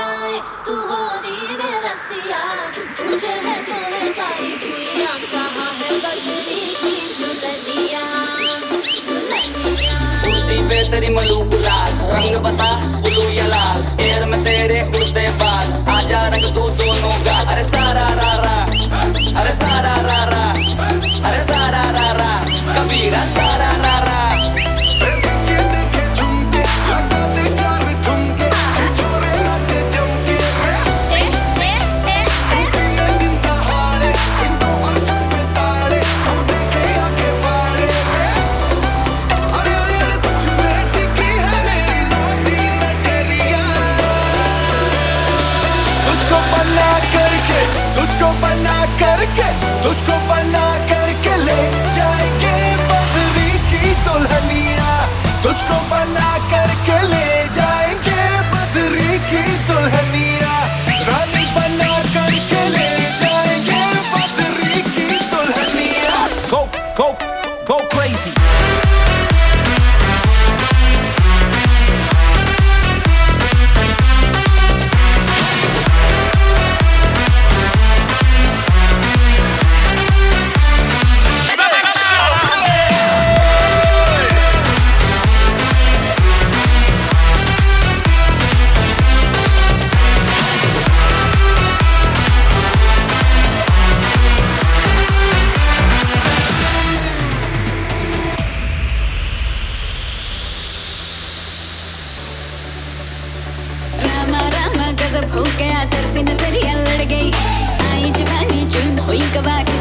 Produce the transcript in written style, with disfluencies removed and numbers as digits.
आए तू हो धीरे रसिया तुझे है तेरे सारी दुनिया कहाँ है बदरी की दुल्हनिया दुल्हनिया उड़ती पे तेरी मलू गुलाल रंग बता ब्लू या लाल एयर में तेरे उड़ते बाल आजा रंग तू दोनों गाल अरे सारा रा रा अरे सारा रा रा अरे सारा रा रा कबीरा सारा रा रा तुझको बना करके ले जाएंगे बदरी की दुल्हनिया तुझको बना करके ले जाएंगे बदरी की दुल्हनिया रानी बना करके ले जाएंगे बदरी की दुल्हनिया Go crazy गजब हो गया तरसी नजरिया लड़ गई आई जवानी जुल्म हुई गवा